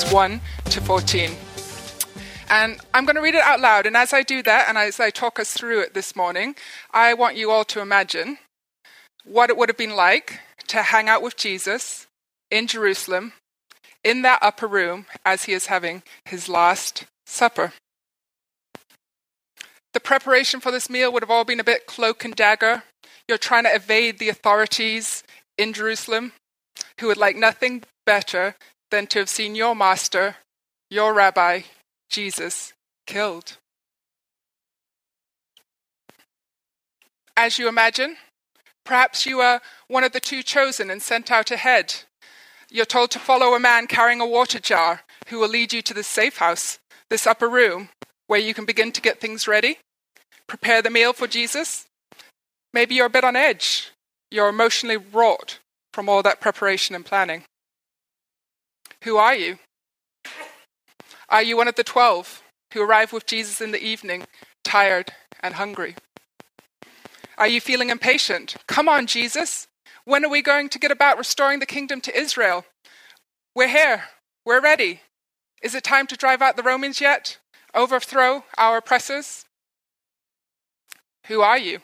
verses 1 to 14. And I'm going to read it out loud. And as I do that, and as I talk us through it this morning, I want you all to imagine what it would have been like to hang out with Jesus in Jerusalem, in that upper room, as he is having his last supper. The preparation for this meal would have all been a bit cloak and dagger. You're trying to evade the authorities in Jerusalem, who would like nothing better than to have seen your master, your rabbi, Jesus, killed. As you imagine, perhaps you are one of the two chosen and sent out ahead. You're told to follow a man carrying a water jar who will lead you to this safe house, this upper room, where you can begin to get things ready, prepare the meal for Jesus. Maybe you're a bit on edge. You're emotionally wrought from all that preparation and planning. Who are you? Are you one of the 12 who arrive with Jesus in the evening, tired and hungry? Are you feeling impatient? Come on, Jesus. When are we going to get about restoring the kingdom to Israel? We're here. We're ready. Is it time to drive out the Romans yet? Overthrow our oppressors? Who are you?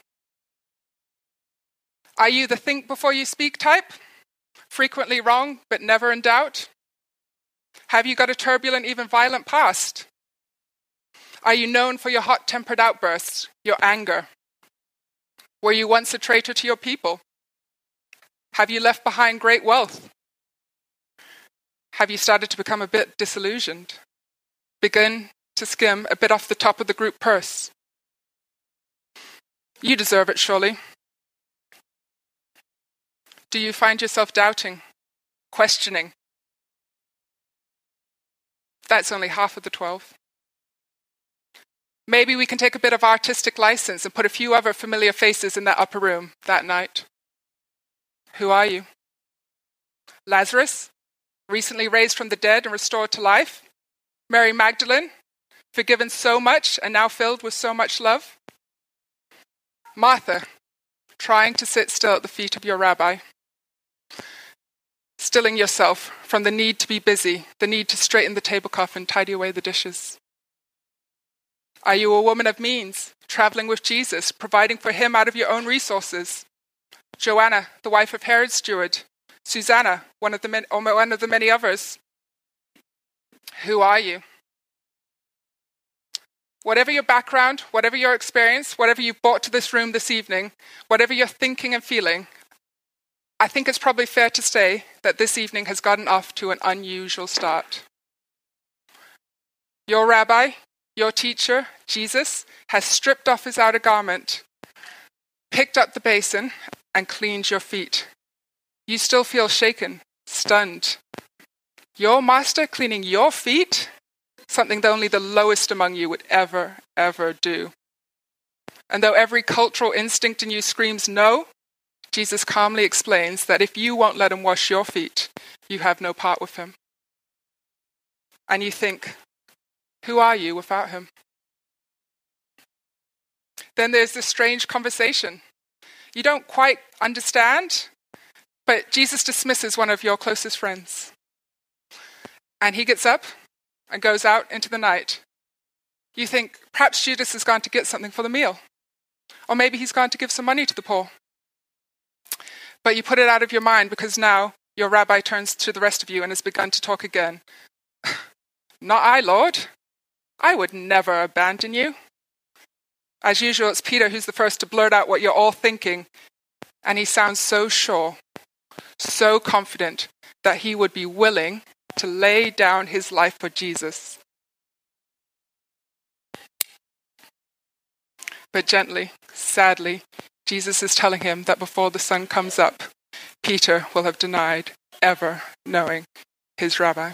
Are you the think before you speak type? Frequently wrong, but never in doubt? Have you got a turbulent, even violent past? Are you known for your hot-tempered outbursts, your anger? Were you once a traitor to your people? Have you left behind great wealth? Have you started to become a bit disillusioned? Begin to skim a bit off the top of the group purse? You deserve it, surely. Do you find yourself doubting, questioning? That's only half of the 12. Maybe we can take a bit of artistic license and put a few other familiar faces in that upper room that night. Who are you? Lazarus, recently raised from the dead and restored to life? Mary Magdalene, forgiven so much and now filled with so much love? Martha, trying to sit still at the feet of your rabbi? Stilling yourself from the need to be busy, the need to straighten the tablecloth and tidy away the dishes? Are you a woman of means, traveling with Jesus, providing for him out of your own resources? Joanna, the wife of Herod's steward? Susanna, one of the many others? Who are you? Whatever your background, whatever your experience, whatever you've brought to this room this evening, whatever you're thinking and feeling, I think it's probably fair to say that this evening has gotten off to an unusual start. Your rabbi, your teacher, Jesus, has stripped off his outer garment, picked up the basin, and cleaned your feet. You still feel shaken, stunned. Your master cleaning your feet? Something that only the lowest among you would ever do. And though every cultural instinct in you screams no, Jesus calmly explains that if you won't let him wash your feet, you have no part with him. And you think, who are you without him? Then there's this strange conversation. You don't quite understand, but Jesus dismisses one of your closest friends. And he gets up and goes out into the night. You think, perhaps Judas has gone to get something for the meal. Or maybe he's gone to give some money to the poor. But you put it out of your mind because now your rabbi turns to the rest of you and has begun to talk again. Not I, Lord. I would never abandon you. As usual, it's Peter who's the first to blurt out what you're all thinking. And he sounds so sure, so confident that he would be willing to lay down his life for Jesus. But gently, sadly, Jesus is telling him that before the sun comes up, Peter will have denied ever knowing his rabbi.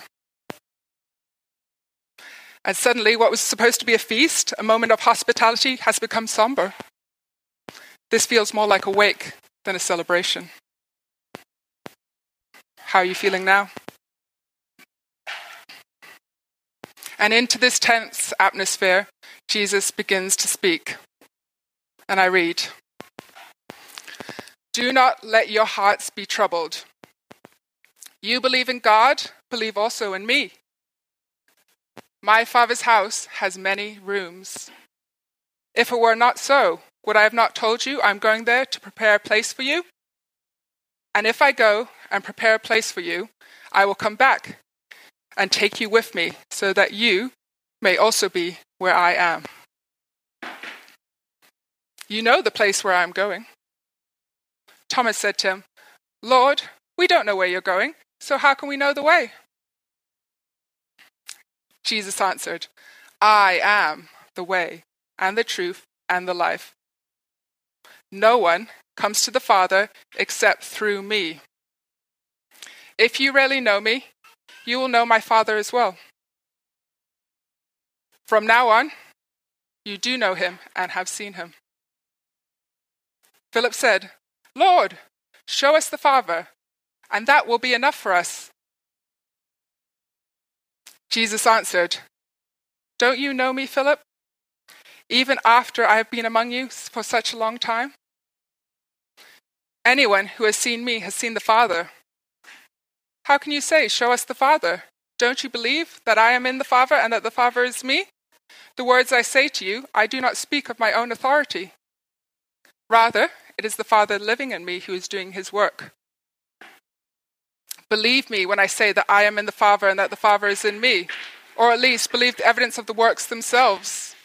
And suddenly, what was supposed to be a feast, a moment of hospitality, has become somber. This feels more like a wake than a celebration. How are you feeling now? And into this tense atmosphere, Jesus begins to speak. And I read, "Do not let your hearts be troubled. You believe in God, believe also in me. My Father's house has many rooms. If it were not so, would I have not told you I'm going there to prepare a place for you? And if I go and prepare a place for you, I will come back and take you with me, so that you may also be where I am. You know the place where I'm going. Thomas said to him, Lord, we don't know where you're going, so how can we know the way? Jesus answered, I am the way and the truth and the life. No one comes to the Father except through me. If you really know me, you will know my Father as well. From now on, you do know him and have seen him. Philip said, Lord, show us the Father, and that will be enough for us. Jesus answered, Don't you know me, Philip, even after I have been among you for such a long time? Anyone who has seen me has seen the Father. How can you say, Show us the Father? Don't you believe that I am in the Father and that the Father is me? The words I say to you, I do not speak of my own authority. Rather, it is the Father living in me who is doing his work. Believe me when I say that I am in the Father and that the Father is in me, or at least believe the evidence of the works themselves.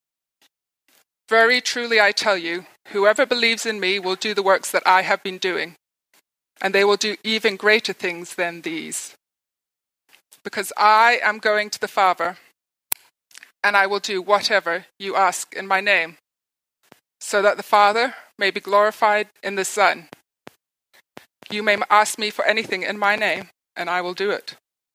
Very truly I tell you, whoever believes in me will do the works that I have been doing, and they will do even greater things than these. Because I am going to the Father, and I will do whatever you ask in my name, so that the Father may be glorified in the Son. You may ask me for anything in my name, and I will do it.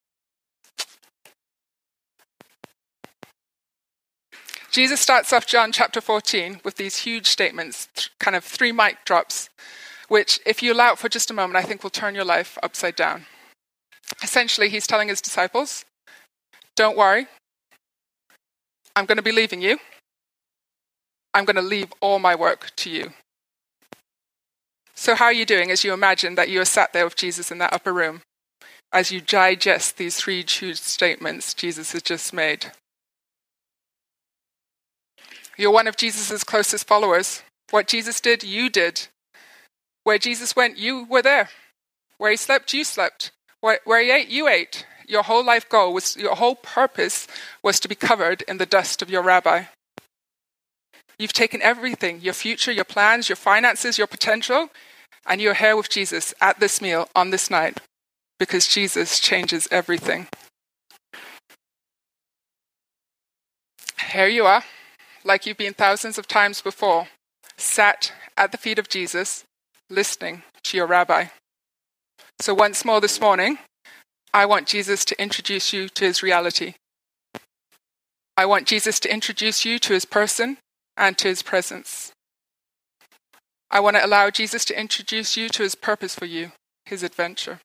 Jesus starts off John chapter 14 with these huge statements, kind of 3 mic drops, which, if you allow it for just a moment, I think will turn your life upside down. Essentially, he's telling his disciples, don't worry, I'm going to be leaving you. I'm going to leave all my work to you. So how are you doing as you imagine that you are sat there with Jesus in that upper room, as you digest these 3 huge statements Jesus has just made? You're one of Jesus' closest followers. What Jesus did, you did. Where Jesus went, you were there. Where he slept, you slept. Where he ate, you ate. Your whole life goal was, your whole purpose was to be covered in the dust of your rabbi. You've taken everything, your future, your plans, your finances, your potential, and you're here with Jesus at this meal on this night, because Jesus changes everything. Here you are, like you've been thousands of times before, sat at the feet of Jesus, listening to your rabbi. So once more this morning, I want Jesus to introduce you to his reality. I want Jesus to introduce you to his person and to his presence. I want to allow Jesus to introduce you to his purpose for you, his adventure.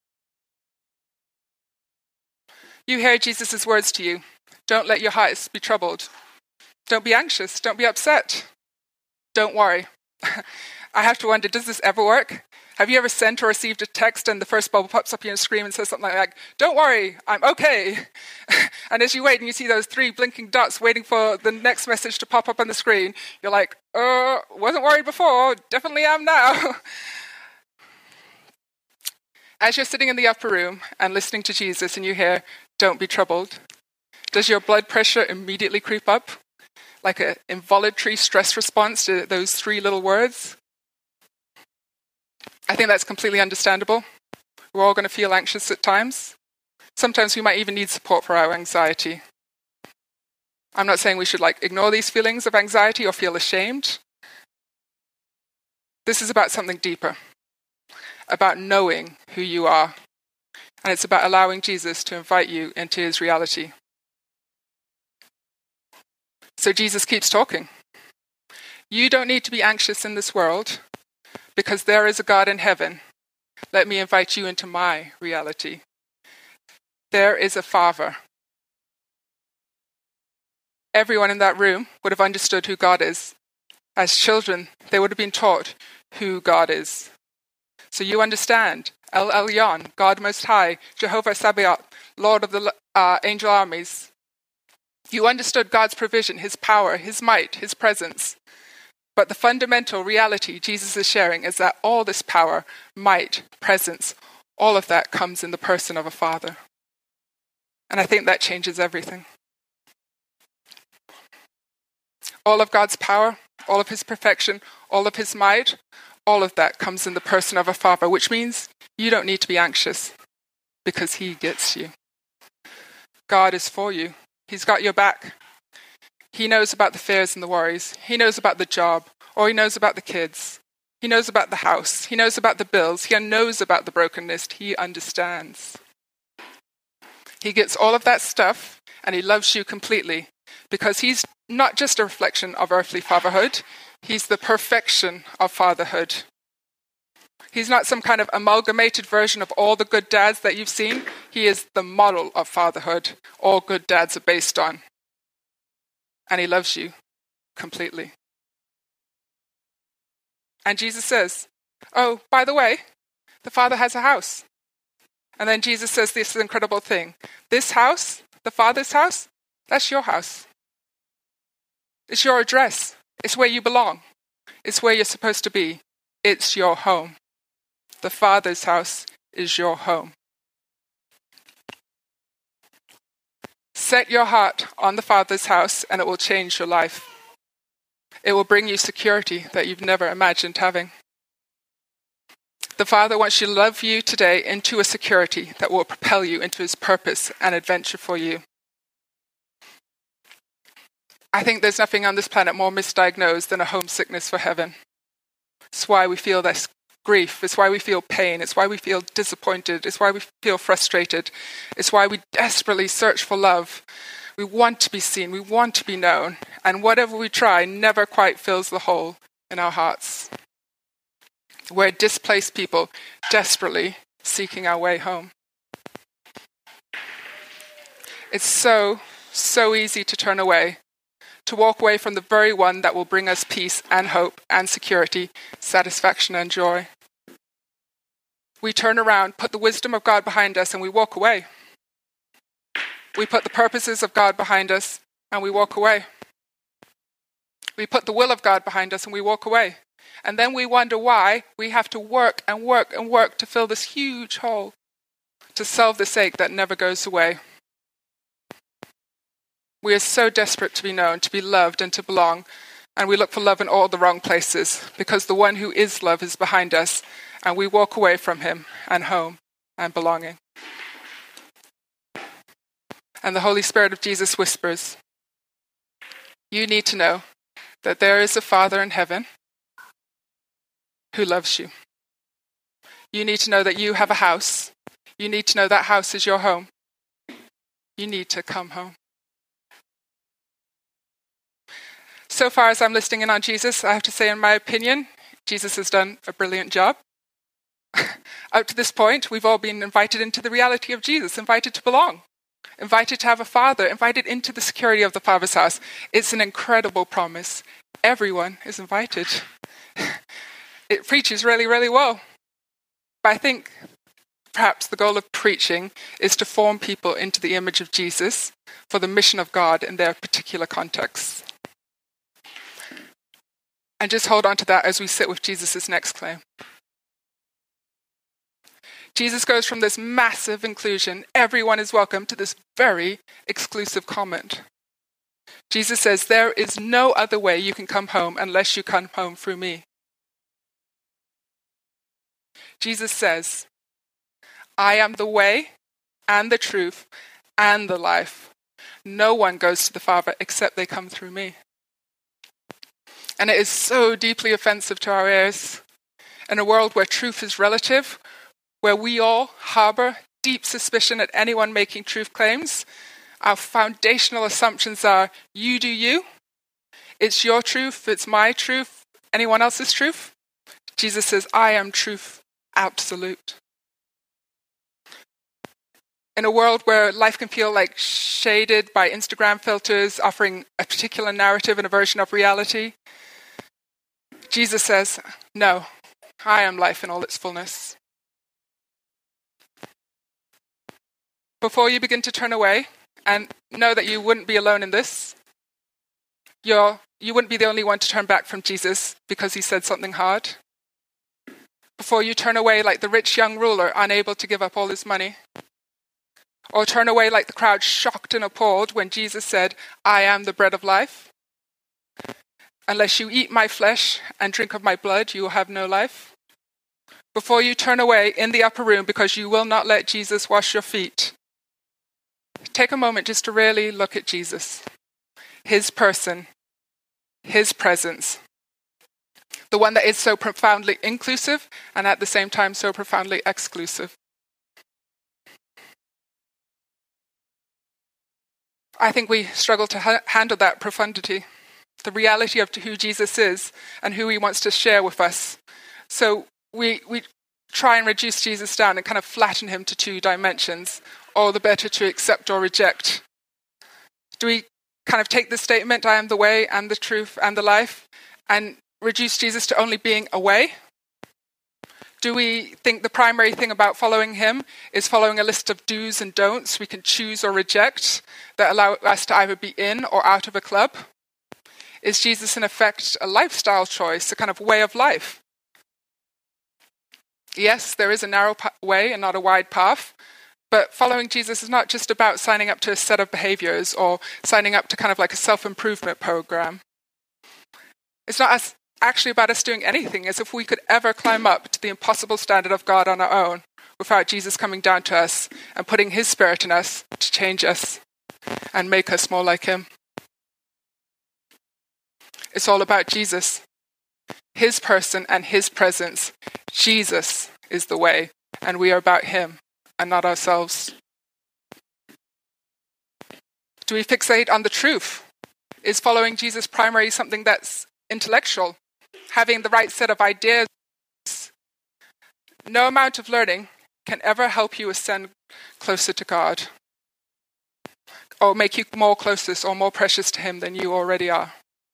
You hear Jesus' words to you. Don't let your hearts be troubled. Don't be anxious. Don't be upset. Don't worry. I have to wonder, does this ever work? Have you ever sent or received a text and the first bubble pops up on your screen and says something like, don't worry, I'm okay. And as you wait and you see those 3 blinking dots waiting for the next message to pop up on the screen, you're like, wasn't worried before, definitely am now. As you're sitting in the upper room and listening to Jesus and you hear, don't be troubled, does your blood pressure immediately creep up? Like an involuntary stress response to those 3 little words? I think that's completely understandable. We're all going to feel anxious at times. Sometimes we might even need support for our anxiety. I'm not saying we should ignore these feelings of anxiety or feel ashamed. This is about something deeper, about knowing who you are. And it's about allowing Jesus to invite you into his reality. So Jesus keeps talking. You don't need to be anxious in this world, because there is a God in heaven. Let me invite you into my reality. There is a Father. Everyone in that room would have understood who God is. As children, they would have been taught who God is. So you understand, El Elyon, God Most High, Jehovah Sabaoth, Lord of the angel armies. You understood God's provision, his power, his might, his presence. But the fundamental reality Jesus is sharing is that all this power, might, presence, all of that comes in the person of a father. And I think that changes everything. All of God's power, all of his perfection, all of his might, all of that comes in the person of a father, which means you don't need to be anxious because he gets you. God is for you. He's got your back. He knows about the fears and the worries. He knows about the job, or he knows about the kids. He knows about the house. He knows about the bills. He knows about the brokenness. He understands. He gets all of that stuff, and he loves you completely because he's not just a reflection of earthly fatherhood. He's the perfection of fatherhood. He's not some kind of amalgamated version of all the good dads that you've seen. He is the model of fatherhood all good dads are based on. And he loves you completely. And Jesus says, oh, by the way, the Father has a house. And then Jesus says this incredible thing. This house, the Father's house, that's your house. It's your address. It's where you belong. It's where you're supposed to be. It's your home. The Father's house is your home. Set your heart on the Father's house and it will change your life. It will bring you security that you've never imagined having. The Father wants you to love you today into a security that will propel you into his purpose and adventure for you. I think there's nothing on this planet more misdiagnosed than a homesickness for heaven. It's why we feel this grief. It's why we feel pain. It's why we feel disappointed. It's why we feel frustrated. It's why we desperately search for love. We want to be seen. We want to be known. And whatever we try never quite fills the hole in our hearts. We're displaced people desperately seeking our way home. It's so easy to turn away, to walk away from the very one that will bring us peace and hope and security, satisfaction and joy. We turn around, put the wisdom of God behind us, and we walk away. We put the purposes of God behind us, and we walk away. We put the will of God behind us, and we walk away. And then we wonder why we have to work and work and work to fill this huge hole, to solve this ache that never goes away. We are so desperate to be known, to be loved, and to belong, and we look for love in all the wrong places, because the one who is love is behind us, and we walk away from him and home and belonging. And the Holy Spirit of Jesus whispers, you need to know that there is a Father in heaven who loves you. You need to know that you have a house. You need to know that house is your home. You need to come home. So far as I'm listening in on Jesus, I have to say, in my opinion, Jesus has done a brilliant job. Up to this point, we've all been invited into the reality of Jesus, invited to belong, invited to have a father, invited into the security of the Father's house. It's an incredible promise. Everyone is invited. It preaches really, really well. But I think perhaps the goal of preaching is to form people into the image of Jesus for the mission of God in their particular contexts. And just hold on to that as we sit with Jesus' next claim. Jesus goes from this massive inclusion, everyone is welcome, to this very exclusive comment. Jesus says, there is no other way you can come home unless you come home through me. Jesus says, I am the way and the truth and the life. No one goes to the Father except they come through me. And it is so deeply offensive to our ears. In a world where truth is relative, where we all harbor deep suspicion at anyone making truth claims, our foundational assumptions are, you do you, it's your truth, it's my truth, anyone else's truth. Jesus says, I am truth absolute. In a world where life can feel like shaded by Instagram filters, offering a particular narrative and a version of reality, Jesus says, no, I am life in all its fullness. Before you begin to turn away and know that you wouldn't be alone in this. You wouldn't be the only one to turn back from Jesus because he said something hard. Before you turn away like the rich young ruler, unable to give up all his money. Or turn away like the crowd, shocked and appalled when Jesus said, I am the bread of life. Unless you eat my flesh and drink of my blood, you will have no life. Before you turn away in the upper room because you will not let Jesus wash your feet, take a moment just to really look at Jesus, his person, his presence, the one that is so profoundly inclusive and at the same time so profoundly exclusive. I think we struggle to handle that profundity, the reality of who Jesus is and who he wants to share with us. So we try and reduce Jesus down and kind of flatten him to two dimensions, all the better to accept or reject. Do we kind of take the statement, I am the way and the truth and the life, and reduce Jesus to only being a way? Do we think the primary thing about following him is following a list of do's and don'ts we can choose or reject that allow us to either be in or out of a club? Is Jesus in effect a lifestyle choice, a kind of way of life? Yes, there is a narrow way and not a wide path, but following Jesus is not just about signing up to a set of behaviors or signing up to kind of like a self-improvement program. It's not actually about us doing anything as if we could ever climb up to the impossible standard of God on our own without Jesus coming down to us and putting his spirit in us to change us and make us more like him. It's all about Jesus, his person and his presence. Jesus is the way, and we are about him and not ourselves. Do we fixate on the truth? Is following Jesus primarily something that's intellectual? Having the right set of ideas? No amount of learning can ever help you ascend closer to God or make you more closest or more precious to him than you already are.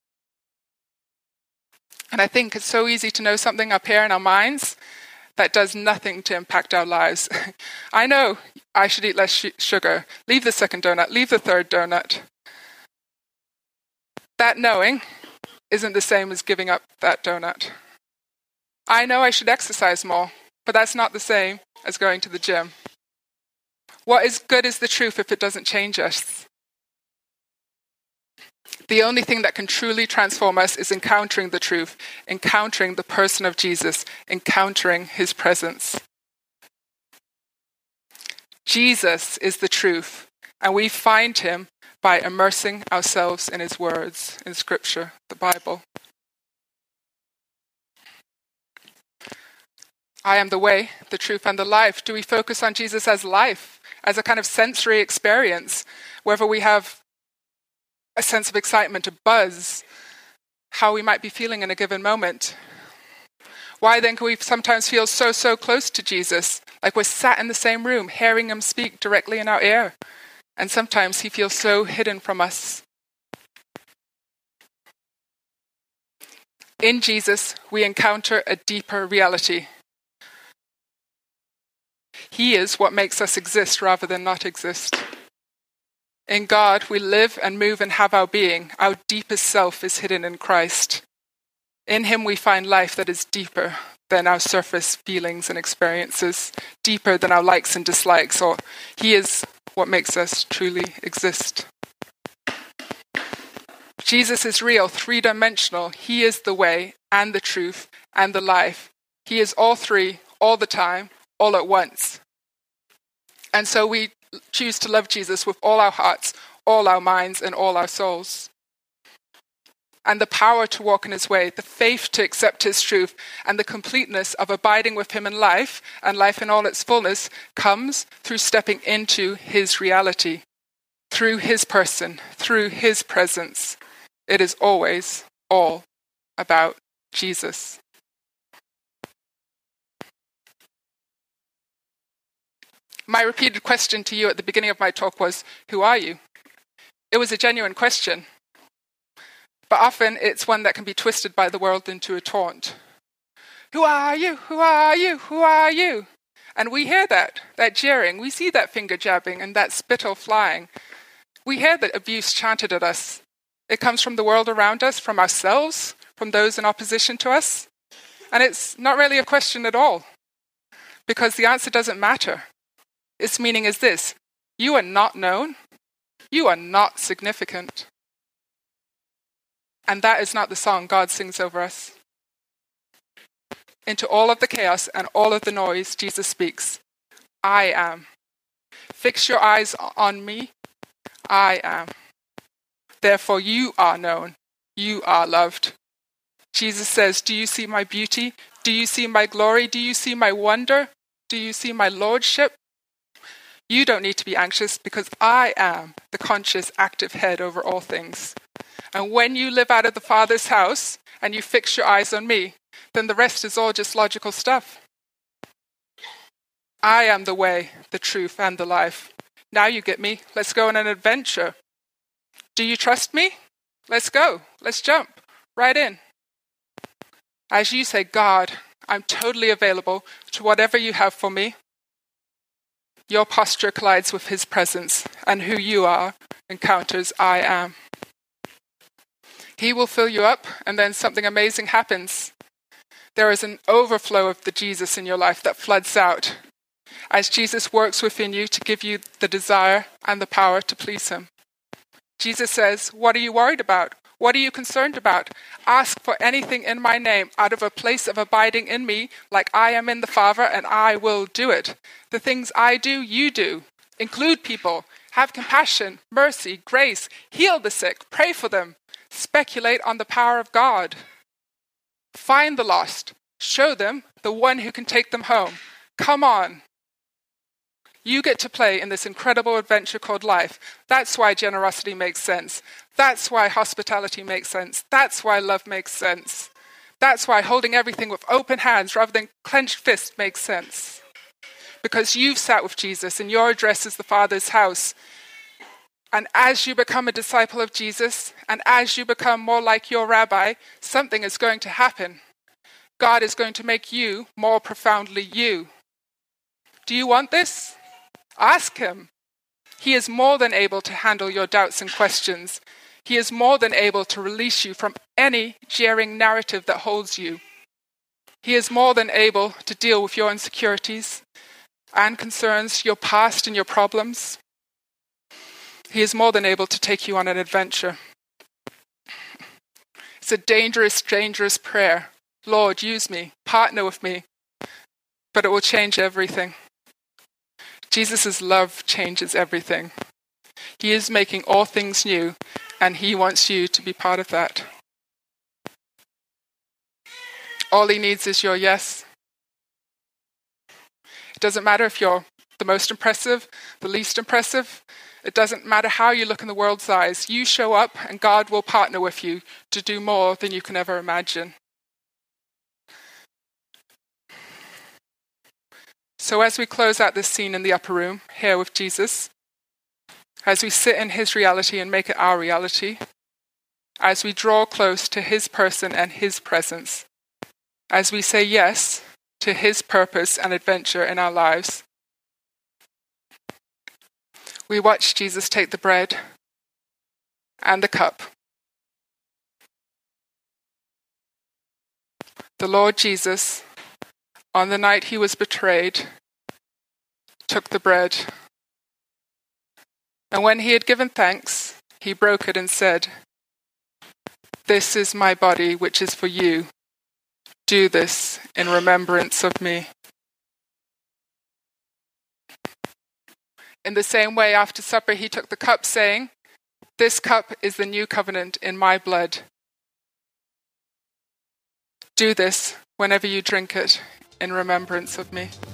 And I think it's so easy to know something up here in our minds that does nothing to impact our lives. I know I should eat less sugar. Leave the second donut. Leave the third donut. That knowing isn't the same as giving up that donut. I know I should exercise more, but that's not the same as going to the gym. What is good is the truth if it doesn't change us. The only thing that can truly transform us is encountering the truth, encountering the person of Jesus, encountering his presence. Jesus is the truth, and we find him by immersing ourselves in his words, in Scripture, the Bible. I am the way, the truth, and the life. Do we focus on Jesus as life, as a kind of sensory experience, whether we have a sense of excitement, a buzz, how we might be feeling in a given moment? Why then can we sometimes feel so close to Jesus, like we're sat in the same room, hearing him speak directly in our ear? And sometimes he feels so hidden from us. In Jesus, we encounter a deeper reality. He is what makes us exist rather than not exist. In God, we live and move and have our being. Our deepest self is hidden in Christ. In him, we find life that is deeper than our surface feelings and experiences, deeper than our likes and dislikes, or he is what makes us truly exist. Jesus is real, three-dimensional. He is the way and the truth and the life. He is all three, all the time, all at once. And so we choose to love Jesus with all our hearts, all our minds, and all our souls. And the power to walk in his way, the faith to accept his truth, and the completeness of abiding with him in life, and life in all its fullness, comes through stepping into his reality, through his person, through his presence. It is always all about Jesus. My repeated question to you at the beginning of my talk was, who are you? It was a genuine question. But often it's one that can be twisted by the world into a taunt. Who are you? Who are you? Who are you? And we hear that jeering. We see that finger jabbing and that spittle flying. We hear that abuse chanted at us. It comes from the world around us, from ourselves, from those in opposition to us. And it's not really a question at all, because the answer doesn't matter. Its meaning is this: you are not known, you are not significant. And that is not the song God sings over us. Into all of the chaos and all of the noise, Jesus speaks, I am. Fix your eyes on me, I am. Therefore you are known, you are loved. Jesus says, do you see my beauty? Do you see my glory? Do you see my wonder? Do you see my lordship? You don't need to be anxious, because I am the conscious, active head over all things. And when you live out of the Father's house and you fix your eyes on me, then the rest is all just logical stuff. I am the way, the truth, and the life. Now you get me. Let's go on an adventure. Do you trust me? Let's go. Let's jump right in. As you say, God, I'm totally available to whatever you have for me. Your posture collides with his presence, and who you are encounters I am. He will fill you up, and then something amazing happens. There is an overflow of the Jesus in your life that floods out as Jesus works within you to give you the desire and the power to please him. Jesus says, what are you worried about? What are you concerned about? Ask for anything in my name out of a place of abiding in me, like I am in the Father, and I will do it. The things I do, you do. Include people. Have compassion, mercy, grace. Heal the sick. Pray for them. Speculate on the power of God. Find the lost. Show them the one who can take them home. Come on. You get to play in this incredible adventure called life. That's why generosity makes sense. That's why hospitality makes sense. That's why love makes sense. That's why holding everything with open hands rather than clenched fists makes sense. Because you've sat with Jesus and your address is the Father's house. And as you become a disciple of Jesus, and as you become more like your rabbi, something is going to happen. God is going to make you more profoundly you. Do you want this? Ask him. He is more than able to handle your doubts and questions. He is more than able to release you from any jeering narrative that holds you. He is more than able to deal with your insecurities and concerns, your past and your problems. He is more than able to take you on an adventure. It's a dangerous, dangerous prayer. Lord, use me, partner with me, but it will change everything. Jesus' love changes everything. He is making all things new, and he wants you to be part of that. All he needs is your yes. It doesn't matter if you're the most impressive, the least impressive. It doesn't matter how you look in the world's eyes. You show up and God will partner with you to do more than you can ever imagine. So as we close out this scene in the upper room, here with Jesus, as we sit in his reality and make it our reality, as we draw close to his person and his presence, as we say yes to his purpose and adventure in our lives, we watch Jesus take the bread and the cup. The Lord Jesus, on the night he was betrayed, took the bread. And when he had given thanks, he broke it and said, "This is my body, which is for you. Do this in remembrance of me." In the same way, after supper, he took the cup, saying, "This cup is the new covenant in my blood. Do this whenever you drink it in remembrance of me."